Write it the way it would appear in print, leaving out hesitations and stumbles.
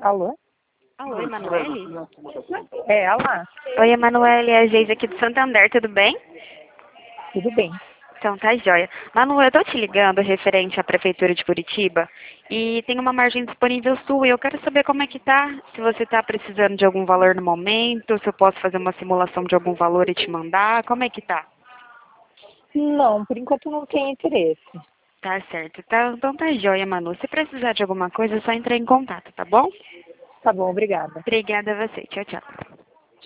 Alô? Alô, Emanuele? É, alá. Oi, Emanuele, é a Geise aqui do Santander, tudo bem? Tudo bem. Então tá jóia. Manu, eu tô te ligando referente à Prefeitura de Curitiba e tem uma margem disponível sua e eu quero saber como é que tá, se você tá precisando de algum valor no momento, se eu posso fazer uma simulação de algum valor e te mandar, como é que tá? Não, por enquanto não tenho interesse. Tá certo, tá, então tá jóia, Manu. Se precisar de alguma coisa, é só entrar em contato, tá bom? Tá bom, obrigada. Obrigada a você, tchau, tchau.